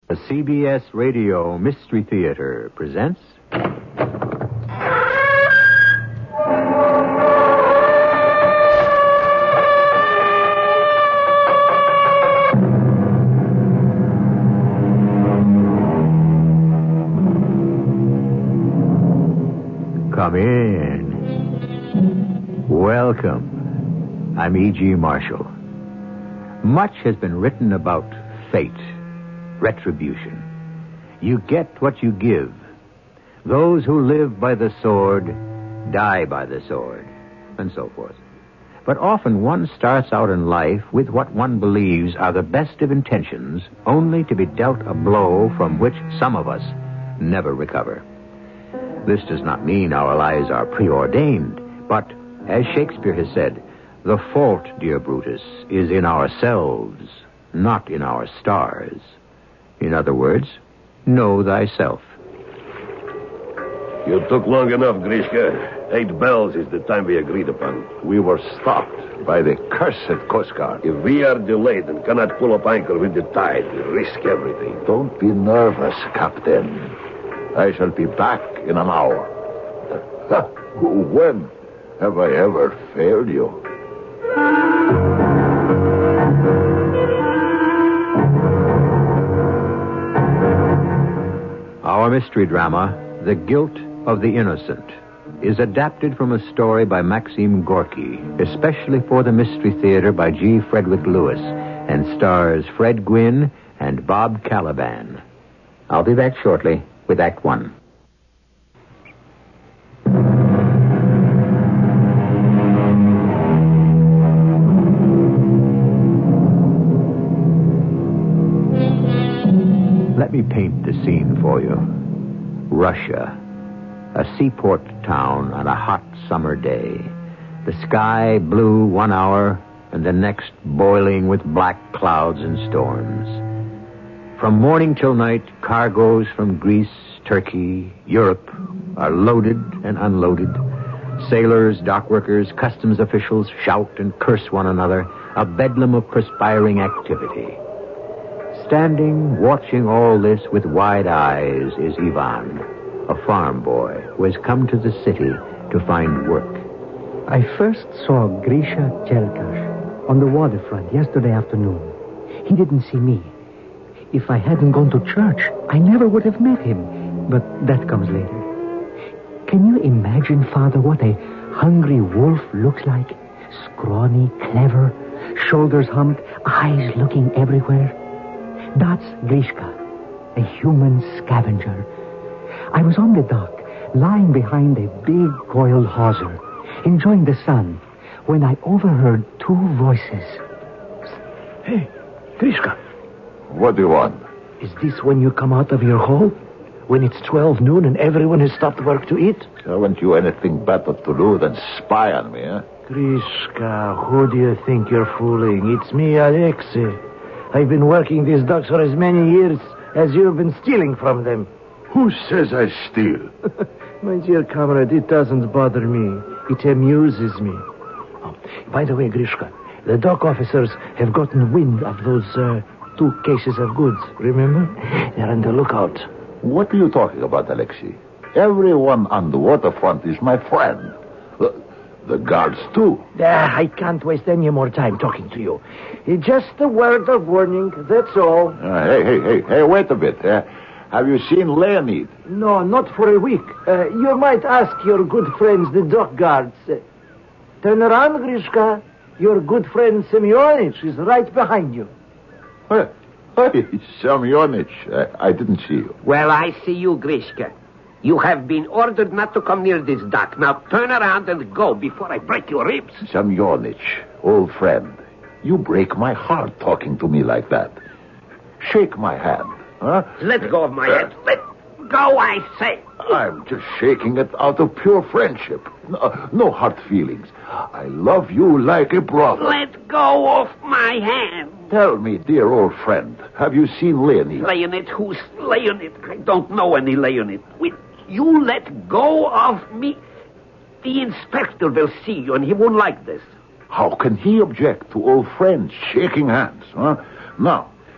The CBS Radio Mystery Theater presents... Come in. Welcome. I'm E.G. Marshall. Much has been written about fate, retribution. You get what you give. Those who live by the sword die by the sword, and so forth. But often one starts out in life with what one believes are the best of intentions, only to be dealt a blow from which some of us never recover. This does not mean our lives are preordained, but, as Shakespeare has said, the fault, dear Brutus, is in ourselves, not in our stars. In other words, know thyself. You took long enough, Grishka. 8 bells is the time we agreed upon. We were stopped by the cursed Coast Guard. If we are delayed and cannot pull up anchor with the tide, we risk everything. Don't be nervous, Captain. I shall be back in an hour. When have I ever failed you? Our mystery drama, The Guilt of the Innocent, is adapted from a story by Maxim Gorky, especially for the Mystery Theater by G. Frederick Lewis, and stars Fred Gwynne and Bob Caliban. I'll be back shortly with Act One. Let me paint the scene for you. Russia. A seaport town on a hot summer day. The sky blue 1 hour, and the next boiling with black clouds and storms. From morning till night, cargoes from Greece, Turkey, Europe are loaded and unloaded. Sailors, dock workers, customs officials shout and curse one another, a bedlam of perspiring activity. Standing, watching all this with wide eyes is Ivan, a farm boy who has come to the city to find work. I first saw Grisha Cherkash on the waterfront yesterday afternoon. He didn't see me. If I hadn't gone to church, I never would have met him. But that comes later. Can you imagine, Father, what a hungry wolf looks like? Scrawny, clever, shoulders humped, eyes looking everywhere. That's Grishka, a human scavenger. I was on the dock, lying behind a big coiled hawser, enjoying the sun, when I overheard 2 voices. Hey, Grishka. What do you want? Is this when you come out of your hole? When it's 12 noon and everyone has stopped work to eat? Haven't you anything better to do than spy on me, eh? Grishka, who do you think you're fooling? It's me, Alexei. I've been working these docks for as many years as you've been stealing from them. Who says I steal? My dear comrade, it doesn't bother me. It amuses me. Oh, by the way, Grishka, the dock officers have gotten wind of those 2 cases of goods, remember? They're on the lookout. What are you talking about, Alexei? Everyone on the waterfront is my friend. The guards, too. I can't waste any more time talking to you. Just a word of warning, that's all. Hey, wait a bit. Have you seen Leonid? No, not for a week. You might ask your good friends, the dock guards. Turn around, Grishka. Your good friend Semyonich is right behind you. Hey, Semyonich, I didn't see you. Well, I see you, Grishka. You have been ordered not to come near this dock. Now turn around and go before I break your ribs. Semyonich, old friend, you break my heart talking to me like that. Shake my hand, huh? Let go of my hand. Let go, I say. I'm just shaking it out of pure friendship. No hard feelings. I love you like a brother. Let go of my hand. Tell me, dear old friend, have you seen Leonid? Leonid? Who's Leonid? I don't know any Leonid. You let go of me. The inspector will see you, and he won't like this. How can he object to old friends shaking hands, huh? Now,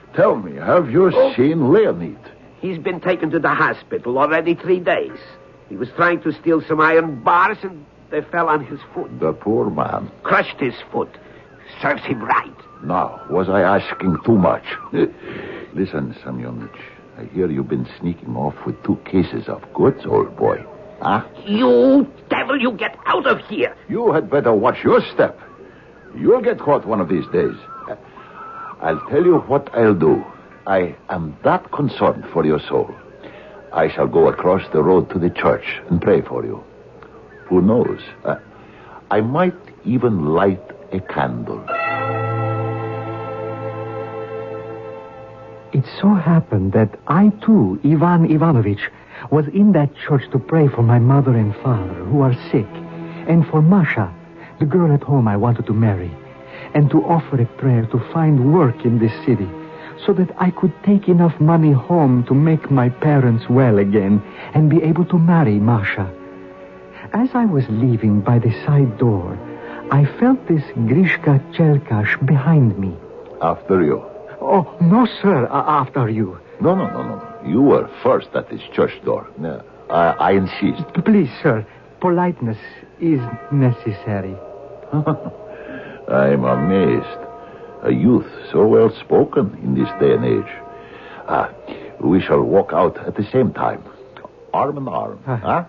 Tell me, have you seen Leonid? He's been taken to the hospital already 3 days. He was trying to steal some iron bars, and they fell on his foot. The poor man. Crushed his foot. Serves him right. Now, was I asking too much? Listen, Semyonich, I hear you've been sneaking off with 2 cases of goods, old boy. Huh? You devil, you get out of here. You had better watch your step. You'll get caught one of these days. I'll tell you what I'll do. I am that concerned for your soul. I shall go across the road to the church and pray for you. Who knows? I might even light a candle. It so happened that I, too, Ivan Ivanovich, was in that church to pray for my mother and father, who are sick, and for Masha, the girl at home I wanted to marry, and to offer a prayer to find work in this city, so that I could take enough money home to make my parents well again and be able to marry Masha. As I was leaving by the side door, I felt this Grishka Chelkash behind me. After you. Oh, no, sir, after you. No. You were first at this church door. No, I insist. Please, sir, politeness is necessary. I'm amazed. A youth so well spoken in this day and age. We shall walk out at the same time. Arm in arm.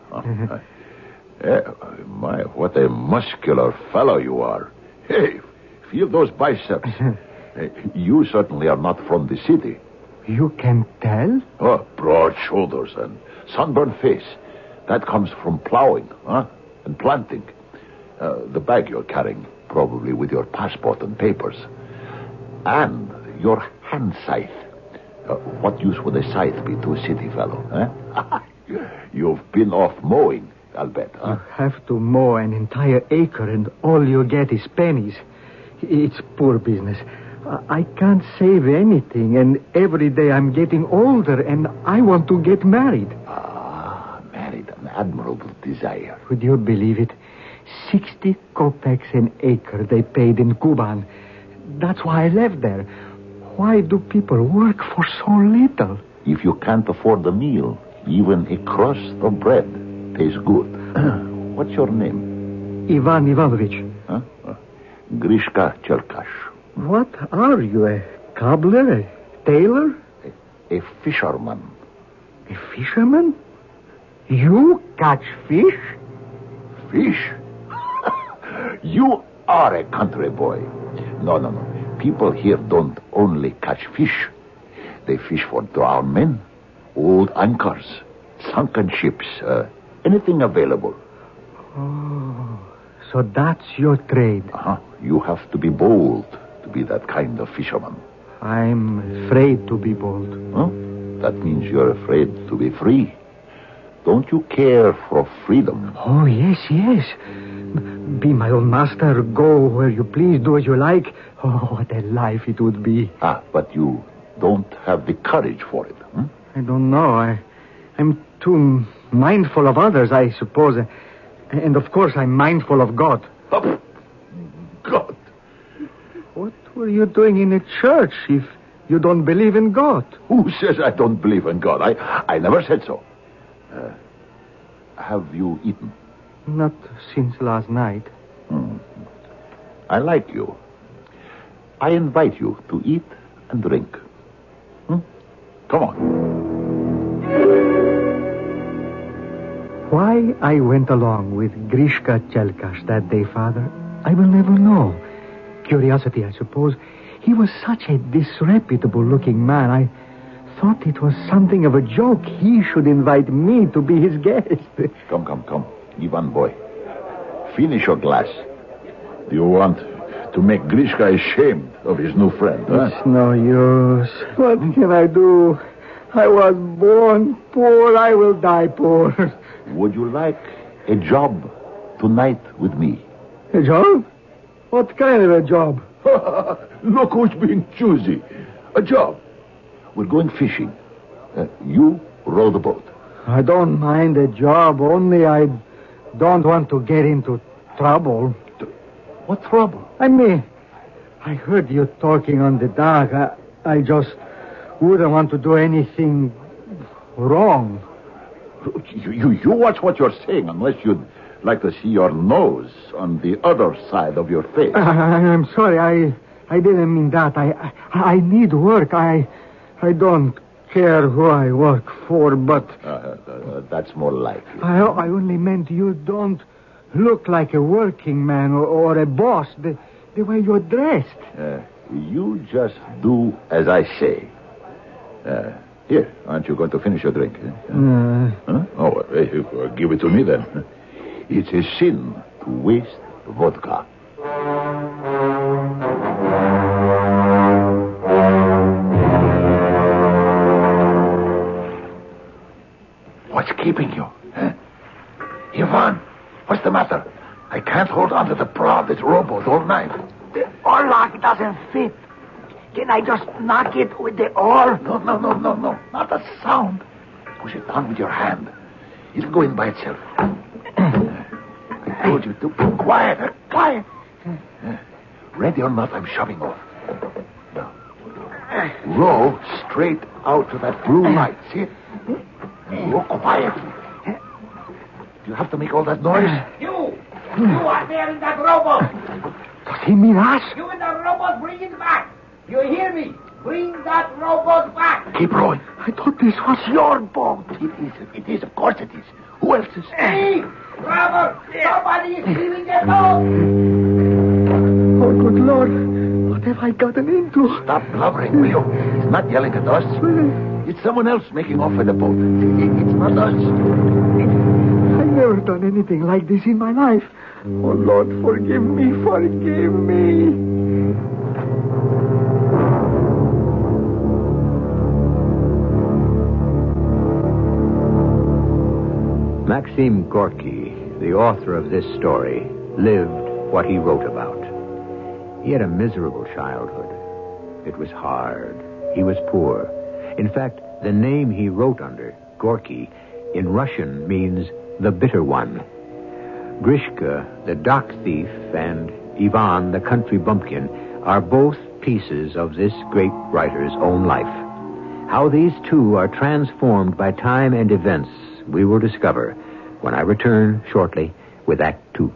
My, what a muscular fellow you are. Hey, feel those biceps. You certainly are not from the city. You can tell? Oh, broad shoulders and sunburned face. That comes from plowing, and planting. The bag you're carrying, probably with your passport and papers. And your hand scythe. What use would a scythe be to a city fellow, You've been off mowing, I'll bet, huh? You have to mow an entire acre and all you get is pennies. It's poor business. I can't save anything, and every day I'm getting older, and I want to get married. Married, an admirable desire. Would you believe it? 60 kopecks an acre they paid in Kuban. That's why I left there. Why do people work for so little? If you can't afford a meal, even a crust of bread tastes good. What's your name? Ivan Ivanovich. Huh? Grishka Chelkash. What are you, a cobbler, a tailor? A fisherman. A fisherman? You catch fish? Fish? You are a country boy. No. People here don't only catch fish. They fish for drowned men, old anchors, sunken ships, anything available. Oh, so that's your trade. You have to be bold to be that kind of fisherman. I'm afraid to be bold. That means you're afraid to be free. Don't you care for freedom? Oh, yes. Be my own master, go where you please, do as you like. Oh, what a life it would be. But you don't have the courage for it, I don't know. I'm too mindful of others, I suppose. And of course, I'm mindful of God. God? What were you doing in a church if you don't believe in God? Who says I don't believe in God? I never said so. Have you eaten? Not since last night. I like you. I invite you to eat and drink. Come on. Why I went along with Grishka Chelkash that day, Father, I will never know. Curiosity, I suppose. He was such a disreputable-looking man. I thought it was something of a joke. He should invite me to be his guest. Come. Ivan boy. Finish your glass. Do you want to make Grishka ashamed of his new friend, It's no use. What can I do? I was born poor. I will die poor. Would you like a job tonight with me? A job? What kind of a job? Look who's being choosy. A job. We're going fishing. You row the boat. I don't mind a job, only I don't want to get into trouble. What trouble? I heard you talking on the dock. I just wouldn't want to do anything wrong. You watch what you're saying, unless you'd like to see your nose on the other side of your face. I'm sorry. I didn't mean that. I need work. I don't care who I work for, but... That's more like it. I only meant you don't look like a working man or a boss. The way you're dressed. You just do as I say. Here, aren't you going to finish your drink? Huh? Oh, give it to me then. It's a sin to waste vodka. What's keeping you? Huh? Ivan, what's the matter? I can't hold on to the prow of this rowboat all night. The oar lock doesn't fit. Can I just knock it with the oar? No. Not a sound. Push it down with your hand. It'll go in by itself. I told you to be quiet. Quiet. Ready or not, I'm shoving off. Now, row straight out to that blue light. See it? Row quietly. You have to make all that noise? You are there in that rowboat. Does he mean us? You in the rowboat, bring it back. You hear me? Bring that rowboat back. Keep rowing. I thought this was your boat. It is, of course it is. Who else is? Hey, Robert, somebody is stealing the boat. Oh, good Lord. What have I gotten into? Stop blubbering, will you? He's not yelling at us. It's someone else making off with the boat. It's not us. I've never done anything like this in my life. Oh, Lord, forgive me. Maxim Gorky, the author of this story, lived what he wrote about. He had a miserable childhood. It was hard. He was poor. In fact, the name he wrote under, Gorky, in Russian means the bitter one. Grishka, the dock thief, and Ivan, the country bumpkin, are both pieces of this great writer's own life. How these two are transformed by time and events, we will discover when I return shortly with Act 2.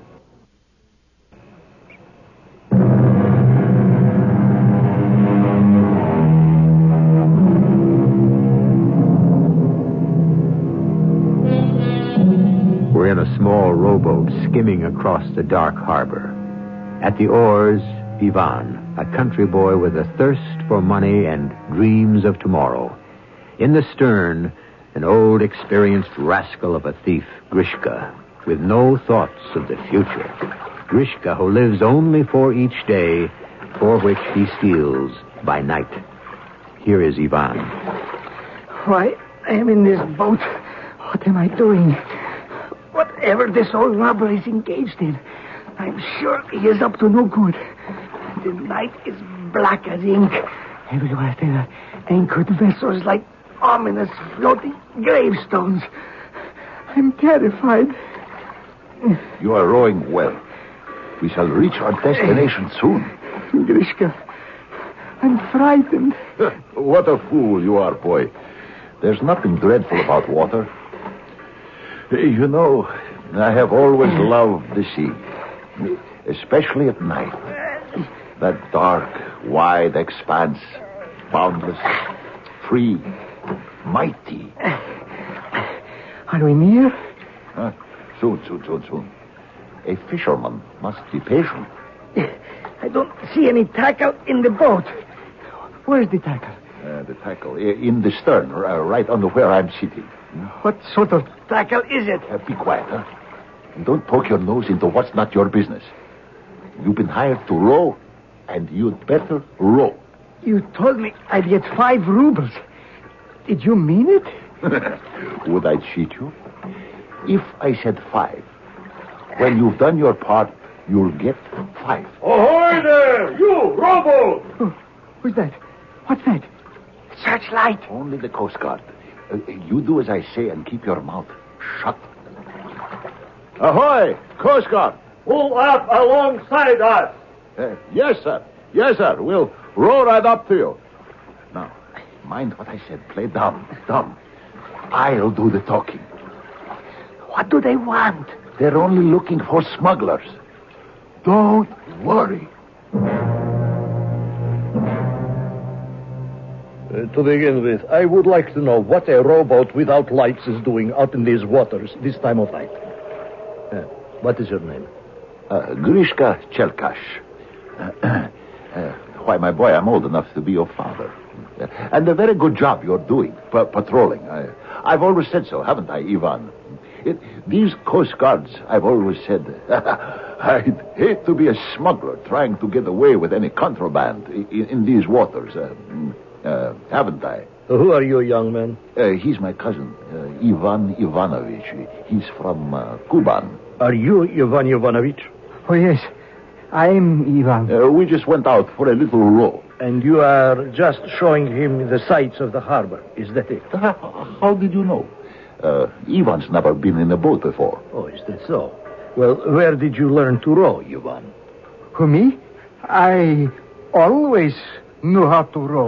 We're in a small rowboat skimming across the dark harbor. At the oars, Ivan, a country boy with a thirst for money and dreams of tomorrow. In the stern, an old, experienced rascal of a thief, Grishka, with no thoughts of the future. Grishka, who lives only for each day, for which he steals by night. Here is Ivan. Why, I am in this boat. What am I doing? Whatever this old robber is engaged in, I'm sure he is up to no good. The night is black as ink. Everywhere there are anchored vessels like ominous floating gravestones. I'm terrified. You are rowing well. We shall reach our destination soon. Grishka, I'm frightened. What a fool you are, boy. There's nothing dreadful about water. You know, I have always loved the sea, especially at night. That dark, wide expanse, boundless, free, mighty. Are we near? Soon. A fisherman must be patient. I don't see any tackle in the boat. Where's the tackle? The tackle in the stern, right under where I'm sitting. What sort of Tackle is it? Be quiet, huh? And don't poke your nose into what's not your business. You've been hired to row, and you'd better row. You told me I'd get 5 rubles. Did you mean it? Would I cheat you? If I said 5, when you've done your part, you'll get 5. Ahoy there, you rowboat! Oh, who's that? What's that? Searchlight. Only the Coast Guard. You do as I say and keep your mouth shut. Ahoy, Coast Guard! Pull up alongside us. Yes, sir. We'll row right up to you. Now, Mind what I said. Play dumb. Dumb. I'll do the talking. What do they want? They're only looking for smugglers. Don't worry. To begin with, I would like to know what a rowboat without lights is doing out in these waters this time of night. What is your name? Grishka Chelkash. Why, my boy, I'm old enough to be your father. And a very good job you're doing, patrolling. I've always said so, haven't I, Ivan? These Coast Guards, I've always said, I'd hate to be a smuggler trying to get away with any contraband in these waters. Haven't I? Who are you, young man? He's my cousin, Ivan Ivanovich. He's from Kuban. Are you Ivan Ivanovich? Oh, yes. I'm Ivan. We just went out for a little row. And you are just showing him the sights of the harbor. Is that it? How did you know? Ivan's never been in a boat before. Oh, is that so? Well, where did you learn to row, Ivan? Who, me? I always knew how to row.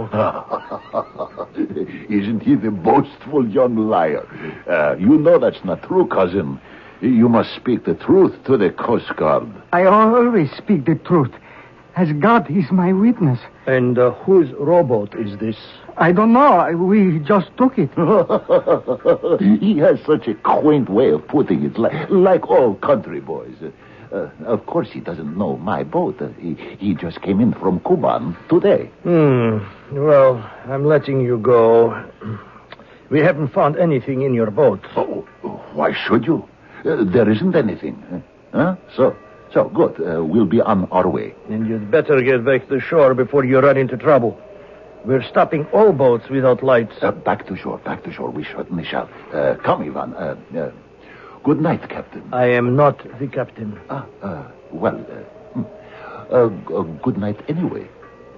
Isn't he the boastful young liar? You know that's not true, cousin. You must speak the truth to the Coast Guard. I always speak the truth, as God is my witness. And whose rowboat is this? I don't know. We just took it. He has such a quaint way of putting it, like all country boys. Of course, he doesn't know my boat. He just came in from Kuban today. Well, I'm letting you go. We haven't found anything in your boat. Oh, why should you? There isn't anything. Huh? So good. We'll be on our way. And you'd better get back to shore before you run into trouble. We're stopping all boats without lights. Back to shore. We certainly shall. Come, Ivan. Good night, Captain. I am not the captain. Good night anyway.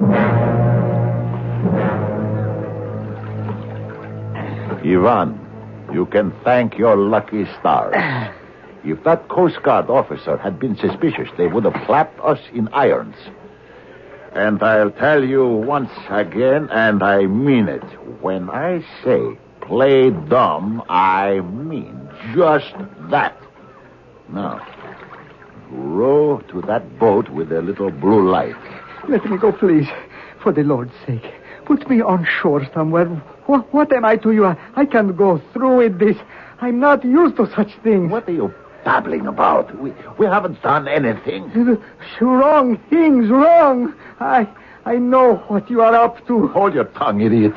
Ivan, you can thank your lucky stars. If that Coast Guard officer had been suspicious, they would have clapped us in irons. And I'll tell you once again, and I mean it, when I say play dumb, I mean just that. Now, row to that boat with a little blue light. Let me go, please. For the Lord's sake. Put me on shore somewhere. What am I to you? I can't go through with this. I'm not used to such things. What are you babbling about? We haven't done anything. Wrong things, wrong. I know what you are up to. Hold your tongue, idiot.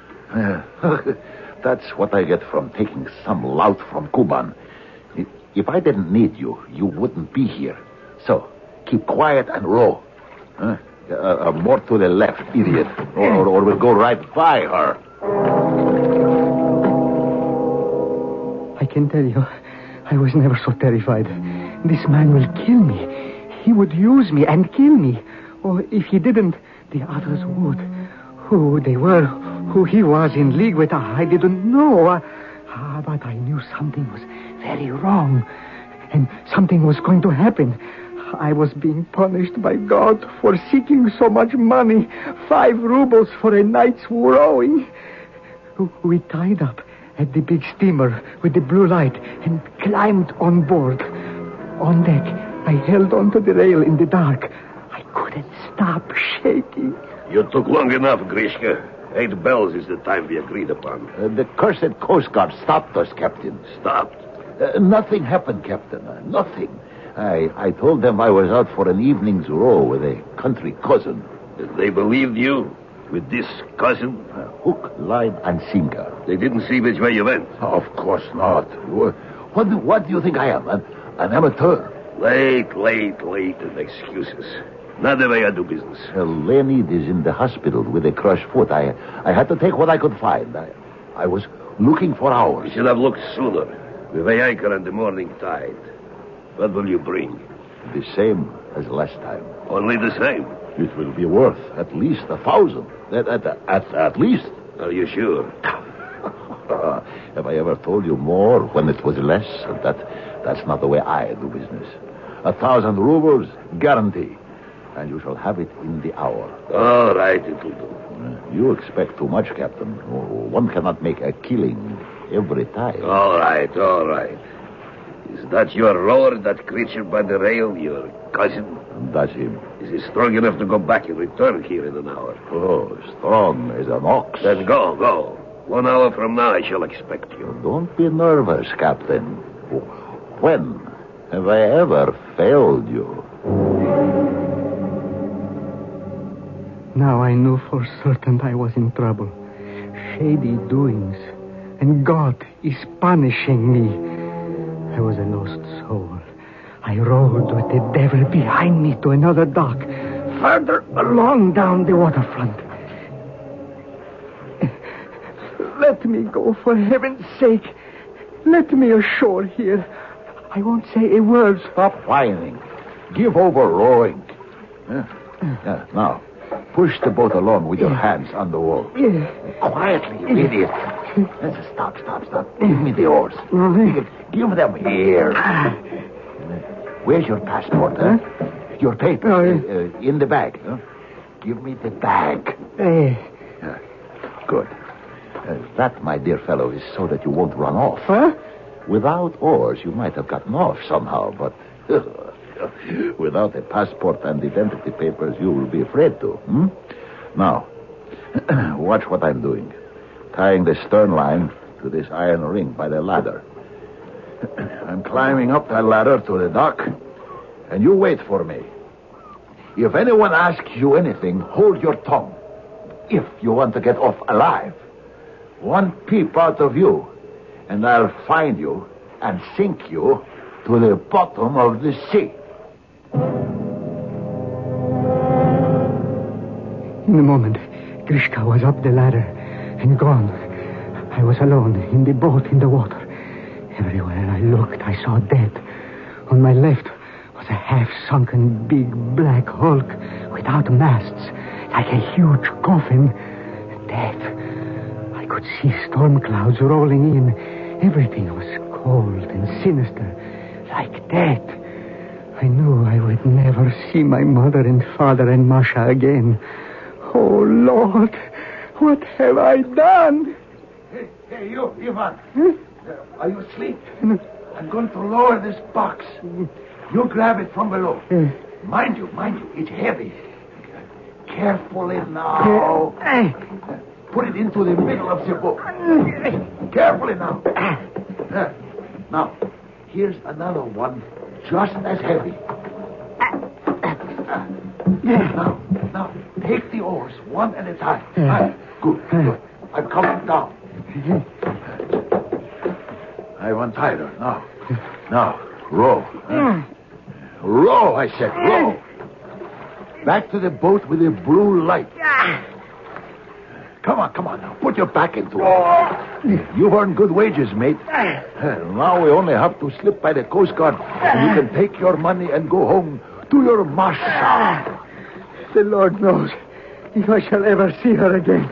That's what I get from taking some lout from Kuban. If I didn't need you, you wouldn't be here. So, keep quiet and row. More to the left, idiot. Or we'll go right by her. I can tell you, I was never so terrified. This man will kill me. He would use me and kill me. Or if he didn't, the others would. Who they were, who he was in league with, I didn't know. But I knew something was very wrong. And something was going to happen. I was being punished by God for seeking so much money. 5 rubles for a night's rowing. We tied up at the big steamer with the blue light and climbed on board. On deck, I held onto the rail in the dark. I couldn't stop shaking. You took long enough, Grishka. 8 bells is the time we agreed upon. The cursed Coast Guard stopped us, Captain. Stopped? Nothing happened, Captain. Nothing. I told them I was out for an evening's row with a country cousin. They believed you? With this cousin? Hook, line, and sinker. They didn't see which way you went? Of course not. What do you think I am? An amateur? Late, and excuses. Not the way I do business. Leonid is in the hospital with a crushed foot. I had to take what I could find. I was looking for hours. You should have looked sooner. We weigh anchor on the morning tide. What will you bring? The same as last time. Only the same? It will be worth at least 1,000. At least. Are you sure? Have I ever told you more when it was less? That's not the way I do business. 1,000 rubles, guarantee. and you shall have it in the hour. All right, it will do. You expect too much, Captain. One cannot make a killing every time. All right. Is that your rower, that creature by the rail, your cousin? That's him. Is he strong enough to go back and return here in an hour? Oh, strong as an ox. Then go. 1 hour from now, I shall expect you. Don't be nervous, Captain. When have I ever failed you? Now I knew for certain I was in trouble. Shady doings. And God is punishing me. I was a lost soul. I rode with the devil behind me to another dock, further along down the waterfront. Let me go, for heaven's sake. Let me ashore here. I won't say a word. Stop whining. Give over rowing. Now, push the boat along with your hands on the wall. Quietly, you idiot. Stop. Give me the oars. Give them here. Where's your passport, huh? Your papers in the bag, huh? Give me the bag. Good. That, my dear fellow, is so that you won't run off. Huh? Without oars, you might have gotten off somehow, but without a passport and identity papers, you will be afraid to. Now, watch what I'm doing. Tying the stern line to this iron ring by the ladder. I'm climbing up that ladder to the dock, and you wait for me. If anyone asks you anything, hold your tongue. If you want to get off alive, one peep out of you, and I'll find you and sink you to the bottom of the sea. In a moment, Grishka was up the ladder and gone. I was alone in the boat in the water. Everywhere I looked, I saw death. On my left was a half-sunken big black hulk without masts, like a huge coffin. Death. I could see storm clouds rolling in. Everything was cold and sinister, like death. I knew I would never see my mother and father and Masha again. Oh, Lord, what have I done? Hey, you, Ivan. Are you asleep? I'm going to lower this box. You grab it from below. Mind you, it's heavy. Carefully now. Put it into the middle of the boat. Carefully now. Now, here's another one just as heavy. Now, take the oars one at a time. Good. I'm coming down. I've untied her. Now, row. Row, I said, row. Back to the boat with the blue light. Come on now. Put your back into it. You've earned good wages, mate. Now we only have to slip by the Coast Guard, and you can take your money and go home to your Masha. The Lord knows if I shall ever see her again.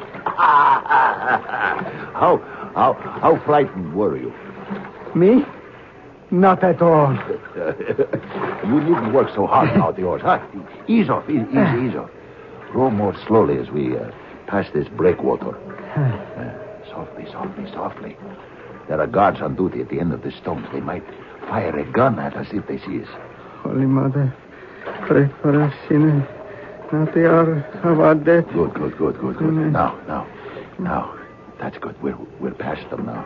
How frightened were you? Me? Not at all. You needn't work so hard now, the oars. Huh? Ease off. Row more slowly as we pass this breakwater. Softly. There are guards on duty at the end of the stones. They might fire a gun at us if they see us. Holy Mother, pray for us sinners. Not the hour of our death. Good. Now. That's good. We're past them now.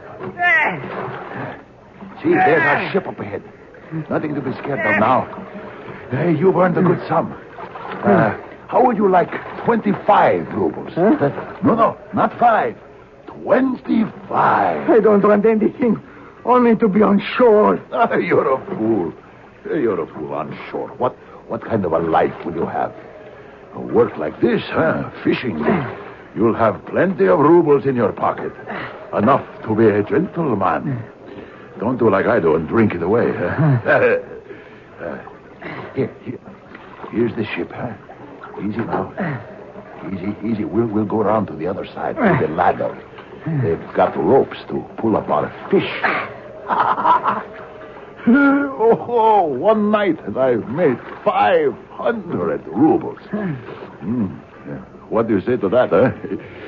See, there's our ship up ahead. Nothing to be scared of now. Hey, you've earned a good sum. How would you like 25 rubles? Huh? No, not 5. 25. I don't want anything. Only to be on shore. You're a fool. On shore. What kind of a life will you have? A work like this, huh? Fishing. You'll have plenty of rubles in your pocket. Enough to be a gentleman. Don't do like I do and drink it away. Here's the ship, huh? Easy now. Easy. We'll go around to the other side with the ladder. They've got ropes to pull up our fish. One night and I've made 500 rubles. What do you say to that, huh?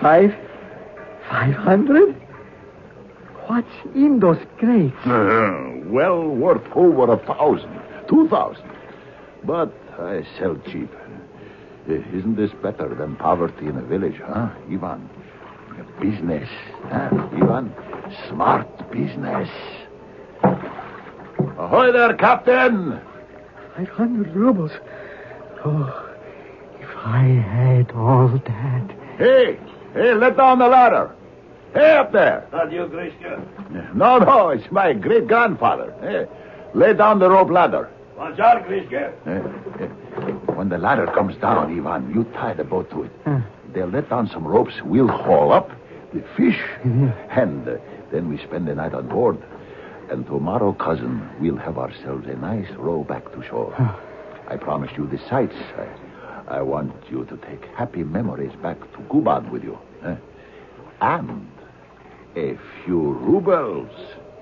500? What's in those crates? Well worth over 1,000, 2,000. But I sell cheap. Isn't this better than poverty in a village, huh, Ivan? Business, huh, Ivan? Smart business. Ahoy there, Captain! 500 rubles. Oh, if I had all that. Hey, let down the ladder. Hey, up there. Not you, Grishka. No, it's my great-grandfather. Hey, lay down the rope ladder. Watch out, Grishka. When the ladder comes down, Ivan, you tie the boat to it. They'll let down some ropes. We'll haul up the fish. And then we spend the night on board. And tomorrow, cousin, we'll have ourselves a nice row back to shore. I promised you the sights. I want you to take happy memories back to Kuban with you. And a few rubles.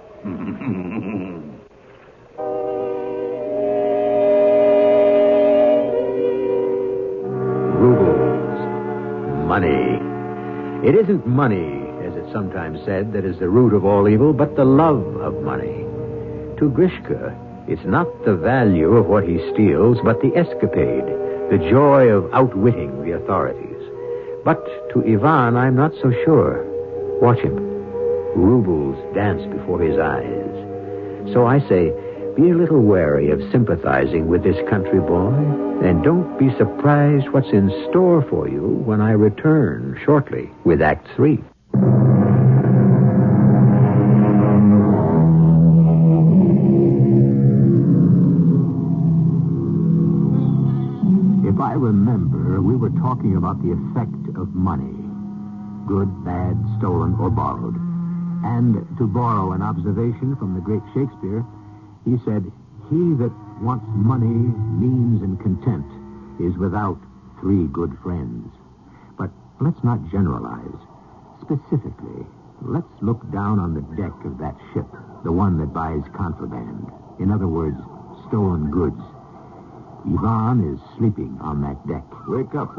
Rubles. Money. It isn't money, as it's sometimes said, that is the root of all evil, but the love of money. To Grishka, it's not the value of what he steals, but the escapade, the joy of outwitting the authorities. But to Ivan, I'm not so sure. Watch him. Rubles dance before his eyes. So I say, be a little wary of sympathizing with this country boy, and don't be surprised what's in store for you when I return shortly with Act 3. If I remember, we were talking about the effect of money. Good, bad, stolen, or borrowed. And to borrow an observation from the great Shakespeare, he said, "He that wants money, means, and content is without 3 good friends." But let's not generalize. Specifically, let's look down on the deck of that ship, the one that buys contraband. In other words, stolen goods. Ivan is sleeping on that deck. Wake up.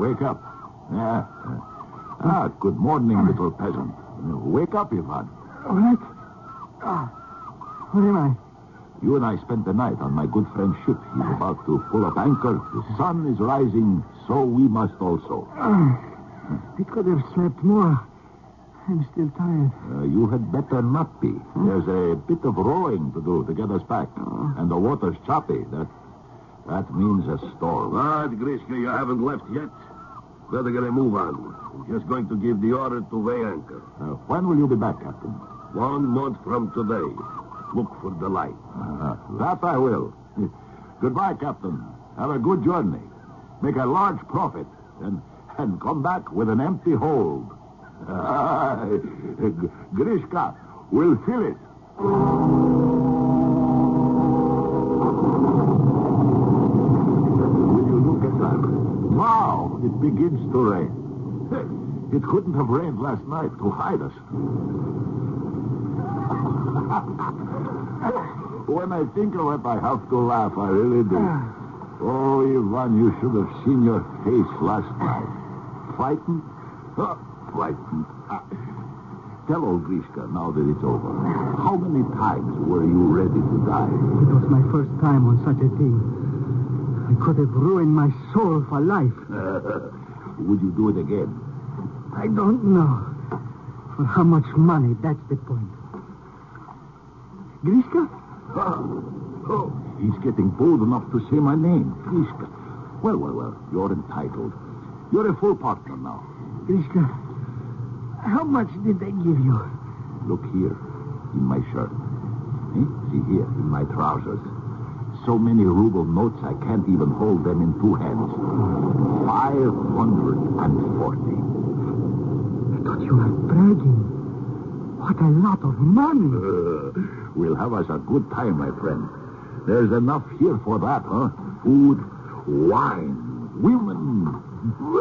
Good morning, little peasant. Wake up, Ivan. What? What am I? You and I spent the night on my good friend's ship. He's about to pull up anchor. The sun is rising, so we must also. I could have slept more. I'm still tired. You had better not be. There's a bit of rowing to do to get us back. And the water's choppy. That means a storm. But, Grishka, you haven't left yet. Better get a move on. We're just going to give the order to weigh anchor. When will you be back, Captain? 1 month from today. Look for the light. That I will. Goodbye, Captain. Have a good journey. Make a large profit. And come back with an empty hold. Grishka will fill it. Will you look at that? Wow, it begins to rain. It couldn't have rained last night to hide us. When I think of it, I have to laugh. I really do. Oh, Ivan, you should have seen your face last night. Frightened? Frightened. Tell old Grishka, now that it's over, how many times were you ready to die? It was my first time on such a thing. I could have ruined my soul for life. Would you do it again? I don't know. For how much money, that's the point. Grishka? Oh, he's getting bold enough to say my name, Grishka. Well, you're entitled. You're a full partner now. Grishka, how much did they give you? Look here, in my shirt. See here, in my trousers. So many ruble notes, I can't even hold them in 2 hands. 540. I thought you were bragging. What a lot of money. We'll have us a good time, my friend. There's enough here for that, huh? Food, wine, women.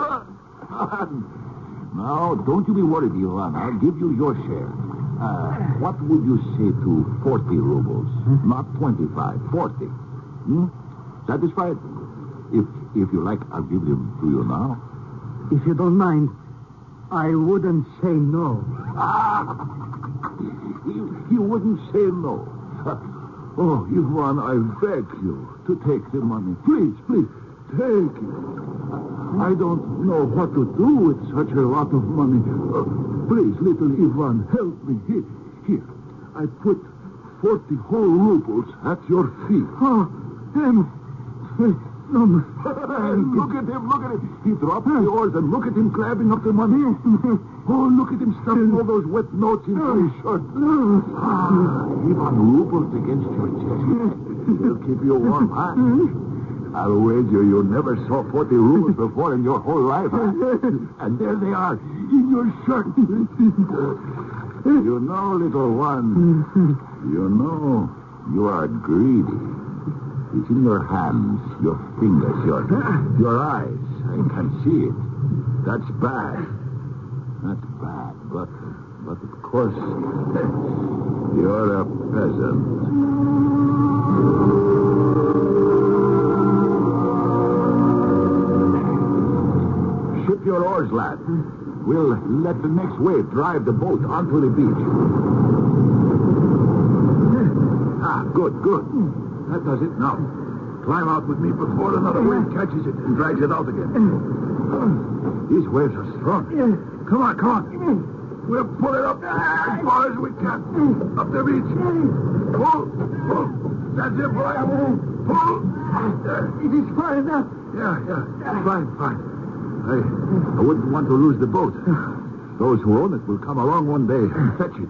Now, don't you be worried, Ivan. I'll give you your share. What would you say to 40 rubles? Not 25, 40. Satisfied? If you like, I'll give them to you now. If you don't mind, I wouldn't say no. You wouldn't say no. Oh, Ivan, I beg you to take the money. Please, take it. I don't know what to do with such a lot of money. Please, little Ivan, help me. Here. I put 40 whole rubles at your feet. Look at him. He dropped the oars and look at him grabbing up the money. Oh, look at him stuffing all those wet notes into his shirt. Ivan, rubles against your chest. They'll keep you warm, huh? I'll wager you never saw 40 rubles before in your whole life, huh? And there they are, in your shirt. You know, little one, you know you are greedy. It's in your hands, your fingers, your eyes. I can see it. That's bad. But of course, you're a peasant. Ship your oars, lad. We'll let the next wave drive the boat onto the beach. Good. That does it. Now, climb out with me before another wave catches it and drags it out again. These waves are strong. Come on. We'll pull it up as far as we can. Up the beach. Pull. That's it, boy. Pull. It is far enough. Yeah. Fine. I wouldn't want to lose the boat. Those who own it will come along one day and fetch it.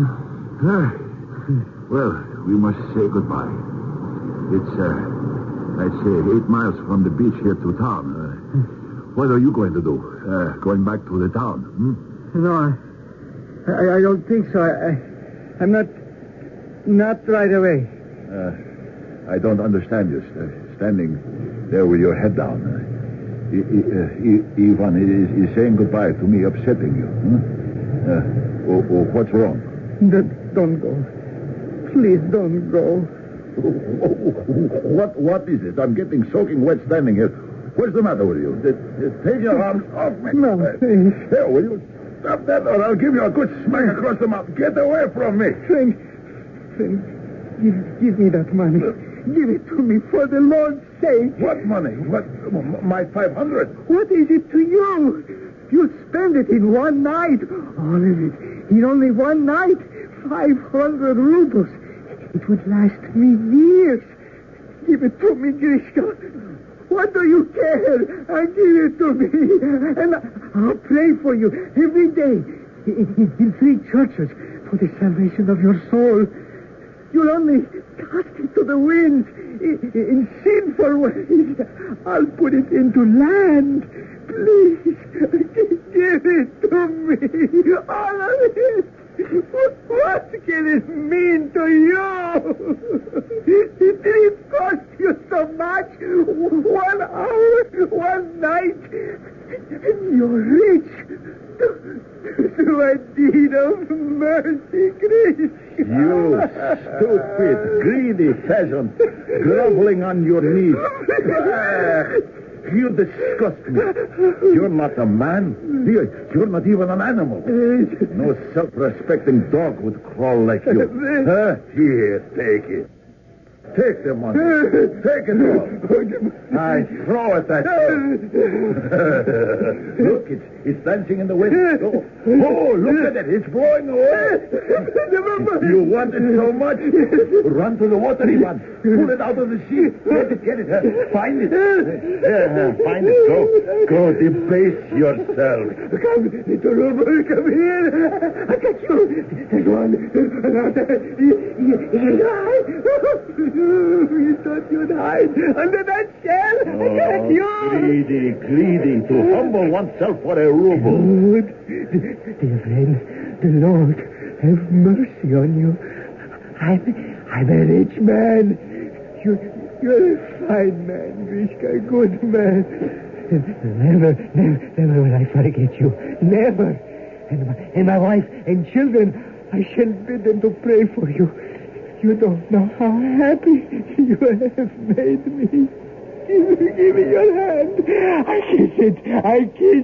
Well, we must say goodbye. It's, I'd say 8 miles from the beach here to town. What are you going to do? Going back to the town? No, I don't think so. I'm not right away. I don't understand you. Standing there with your head down. Ivan is saying goodbye to me, upsetting you. What's wrong? Don't go. Please don't go. What is it? I'm getting soaking wet standing here. What's the matter with you? Take your arms off me. No, please. Here, will you stop that or I'll give you a good smack across the mouth. Get away from me. Friend, give me that money. Give it to me for the Lord's sake. What money? What? My 500? What is it to you? You spend it in one night. All of it. In only one night. 500 rubles. It would last me years. Give it to me, Grishka. What do you care? Give it to me. And I'll pray for you every day in 3 churches for the salvation of your soul. You'll only cast it to the winds in sinful ways. I'll put it into land. Please, give it to me. All of it. What can it mean to you? Did it cost you so much? 1 hour, 1 night, and you're rich. Through a deed of mercy, Chris. You stupid, greedy peasant, groveling on your knees. You disgust me. You're not a man. You're not even an animal. No self-respecting dog would crawl like you. Here, take it. Take the money. Take it all. I throw it at you. Look, it's dancing in the wind. Oh, look at it. It's blowing away. You want it so much? Run to the water, Ivan. Pull it out of the sea. Get it. Find it. Find it. Go. Debase yourself. Come, little Ruben, come here. I got you. There's one. You thought you'd hide under that shell. I got you. Greedy. To humble oneself for a ruble. Good. Dear friend, the Lord have mercy on you. I'm a rich man. You're a fine man, Grishka, a good man. Never will I forget you. Never. And my wife and children I shall bid them to pray for you. You don't know how happy you have made me. Give me your hand. I kiss it. I kiss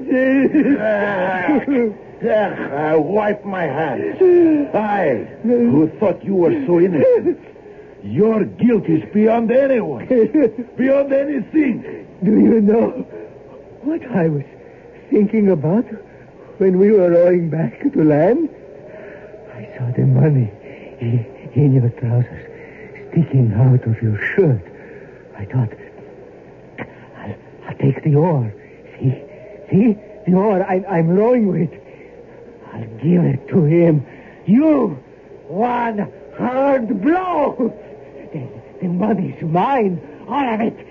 it. I wipe my hands. I, who thought you were so innocent. Your guilt is beyond anyone. Beyond anything. Do you know what I was thinking about when we were rowing back to land? I saw the money in your trousers sticking out of your shirt. I thought, I'll take the oar. See? The oar I'm rowing with. I'll give it to him. You! One hard blow! The money's mine. All of it.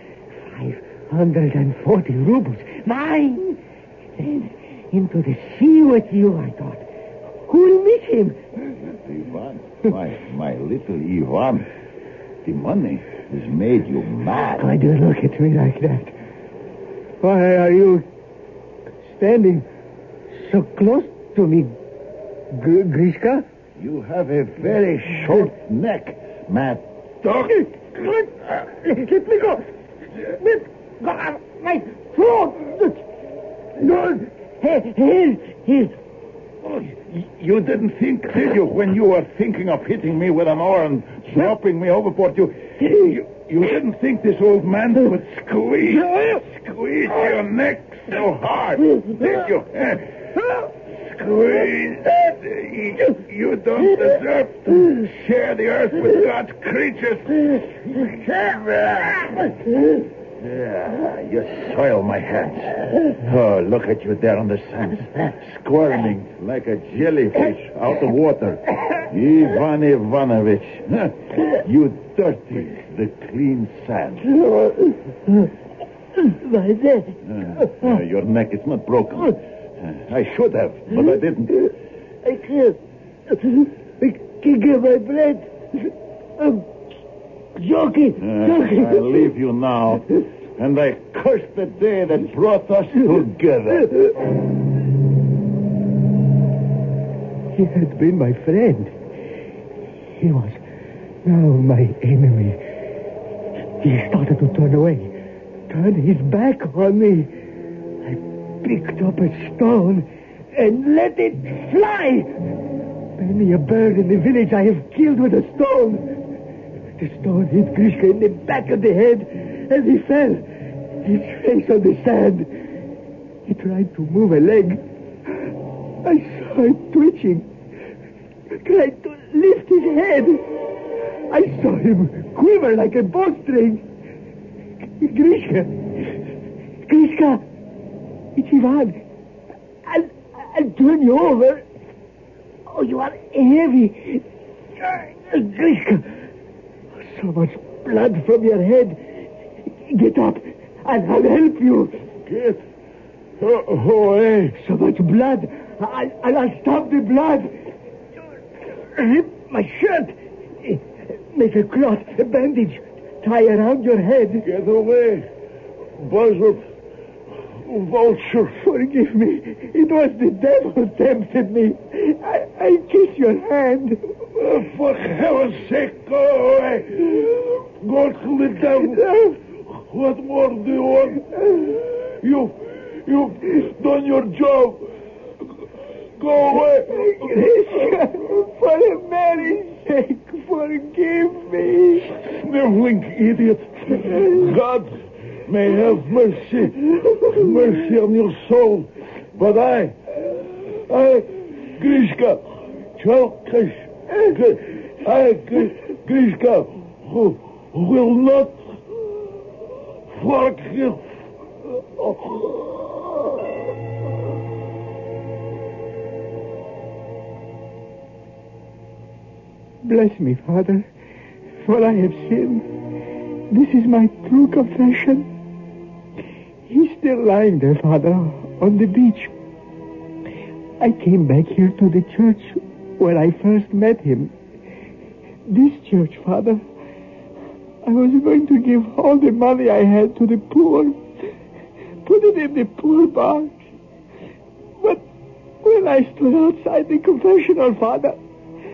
540 rubles. Mine! Then into the sea with you, I thought. Who'll miss him? Ivan, my little Ivan, the money has made you mad. Why do you look at me like that? Why are you standing so close to me, Grishka? You have a very short neck, mad dog. Let me go. Let go. My throat. No. Here. You didn't think, did you, when you were thinking of hitting me with an oar and dropping me overboard, you didn't think this old man would squeeze your neck so hard, did you? Squeeze. You don't deserve to share the earth with God's creatures. Yeah, you soil my hands. Oh, look at you there on the sand, squirming like a jellyfish out of water. Ivan Ivanovich, you dirty the clean sand. My neck. Your neck is not broken. I should have, but I didn't. I can't. I can't get my breath. I'm joking. I leave you now, and I curse the day that brought us together. He had been my friend. He was now my enemy. He started to turn away, turn his back on me. I picked up a stone and let it fly. Many a bird in the village I have killed with a stone. The stone hit Grishka in the back of the head, and he fell, his face on the sand. He tried to move a leg. I saw him twitching, tried to lift his head. I saw him quiver like a bowstring. Grishka, it's Ivan. I'll turn you over. Oh, you are heavy. Grishka, so much blood from your head. Get up, and I'll help you. Get away. So much blood. I'll stop the blood. Rip my shirt. Make a cloth, a bandage. Tie around your head. Get away, buzzard, vulture. Forgive me. It was the devil tempted me. I kiss your hand. For heaven's sake, go away. Go to the devil. What more do you want? You've done your job. Go away. For Mary's sake, forgive me. Sniveling idiot. God may have mercy on your soul. But I, Grishka, Grishka, will not forgive. Bless me, Father, for I have sinned. This is my true confession. He's still lying there, Father, on the beach. I came back here to the church where I first met him. This church, Father. I was going to give all the money I had to the poor. Put it in the poor box. But when I stood outside the confessional, Father,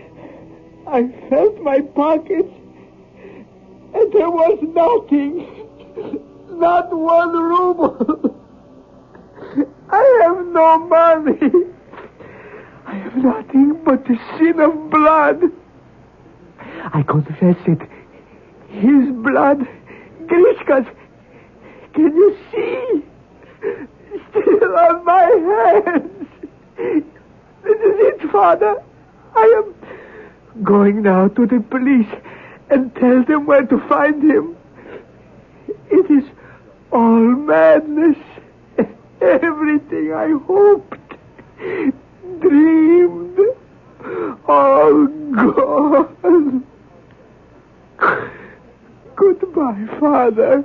I felt my pockets, and there was nothing. Not 1 ruble. I have no money. I have nothing but the sin of blood. I confess it. His blood. Grishka's. Can you see? Still on my hands. This is it, Father. I am going now to the police and tell them where to find him. It is all madness. Everything I hoped, dreamed, all gone. Goodbye, Father.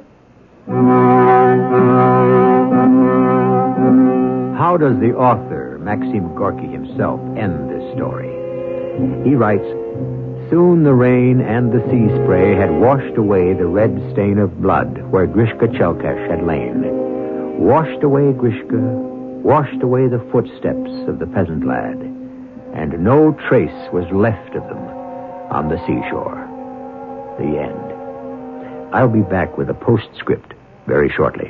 How does the author, Maxim Gorky himself, end this story? He writes, "Soon the rain and the sea spray had washed away the red stain of blood where Grishka Chelkash had lain. Washed away Grishka, washed away the footsteps of the peasant lad, and no trace was left of them on the seashore." The end. I'll be back with a postscript very shortly.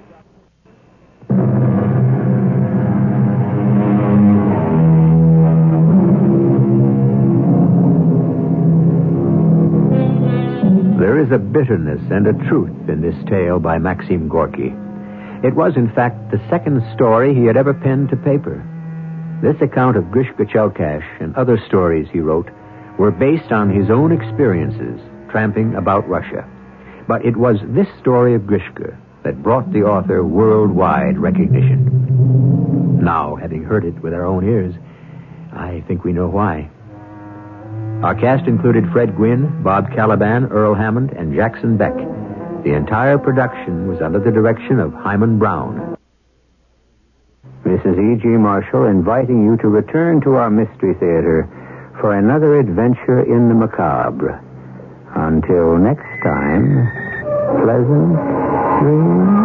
There is a bitterness and a truth in this tale by Maxim Gorky. It was, in fact, the second story he had ever penned to paper. This account of Grishka Chelkash and other stories he wrote were based on his own experiences tramping about Russia. But it was this story of Grishka that brought the author worldwide recognition. Now, having heard it with our own ears, I think we know why. Our cast included Fred Gwynne, Bob Caliban, Earl Hammond, and Jackson Beck. The entire production was under the direction of Hyman Brown. This is E.G. Marshall inviting you to return to our Mystery Theater for another adventure in the macabre. Until next time, pleasant dreams.